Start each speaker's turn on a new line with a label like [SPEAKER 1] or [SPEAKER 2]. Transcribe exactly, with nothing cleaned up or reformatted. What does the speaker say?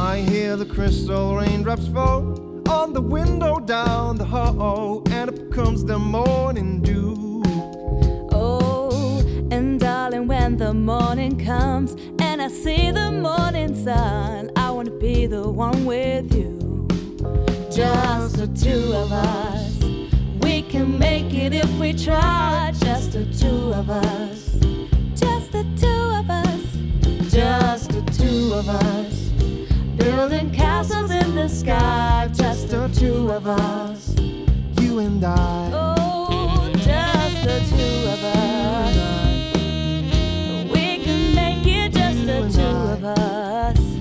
[SPEAKER 1] I hear the crystal raindrops fall on the window down the hall, and up comes the morning dew.
[SPEAKER 2] Oh, and darling, when the morning comes and I see the morning sun, I want to be the one with you. Just the two of us. We can make it if we try. Just the two of us. Just the two of us. Just the two of us. Building castles in the sky. Just the two of us.
[SPEAKER 1] You and I.
[SPEAKER 2] Oh, just the two of us. We can make it just the two of us.